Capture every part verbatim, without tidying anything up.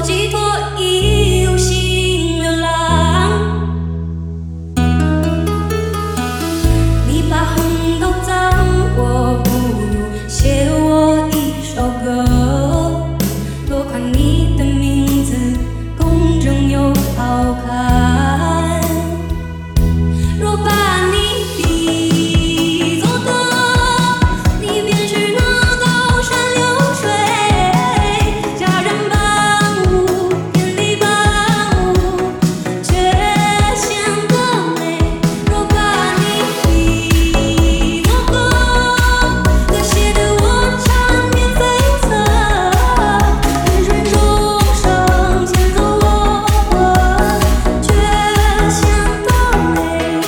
寄托，已无心流浪。你把红豆脏，我不如写我一首歌，多夸你的名字公正又好看。若把你比作歌，你便是那高山流水，佳人伴舞，天地伴舞，却显得美。若把你比作歌，歌写得我缠绵悱恻，人生中生牵走我魂，却显得美。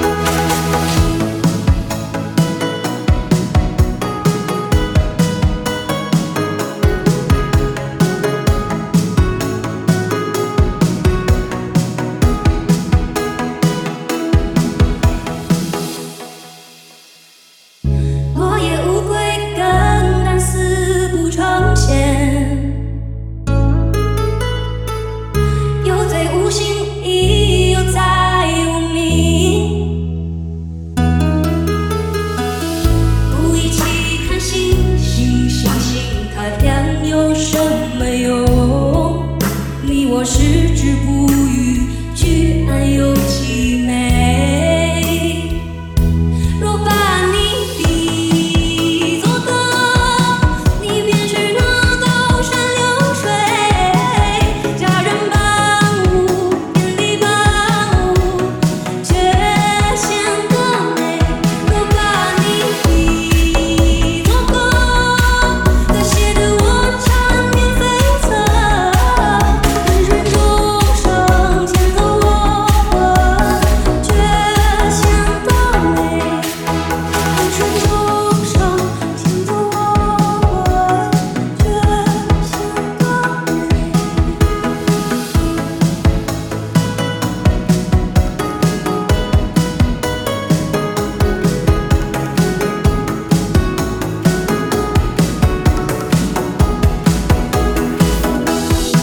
落叶无归根，但死不成仙。有罪无形，亦有财无名。不一起看星星，星星它亮有什么用？你我失之不